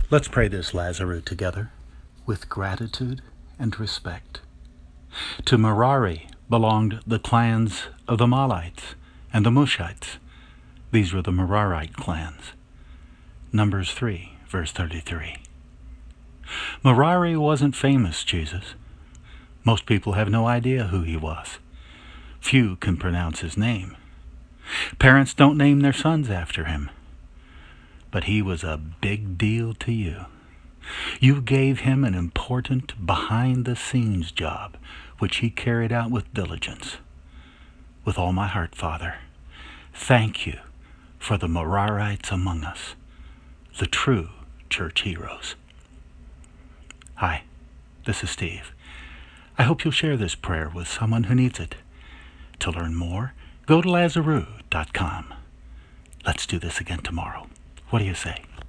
Let's pray this Lazarus together with gratitude and respect. To Merari belonged the clans of the Mahlites and the Mushites. These were the Merarite clans. Numbers 3, verse 33. Merari wasn't famous, Jesus. Most people have no idea who he was. Few can pronounce his name. Parents don't name their sons after him. But he was a big deal to you. You gave him an important behind-the-scenes job, which he carried out with diligence. With all my heart, Father, thank you for the Merarites among us, the true church heroes. Hi, this is Steve. I hope you'll share this prayer with someone who needs it. To learn more, go to Lazarus.com. Let's do this again tomorrow. What do you say?